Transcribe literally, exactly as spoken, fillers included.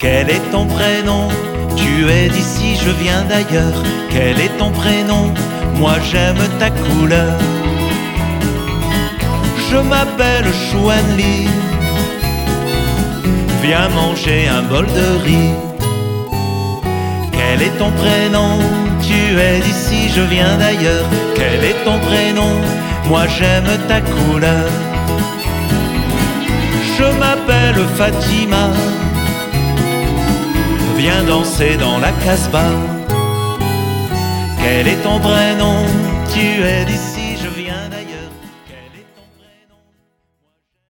Quel est ton prénom? Tu es d'ici, je viens d'ailleurs. Quel est ton prénom? Moi j'aime ta couleur. Je m'appelle Chouanli. Viens manger un bol de riz. Quel est ton prénom? Tu es d'ici, je viens d'ailleurs. Quel est ton prénom? Moi j'aime ta couleur. Je m'appelle Fatima. Viens danser dans la Casbah. Quel est ton prénom? Tu es d'ici.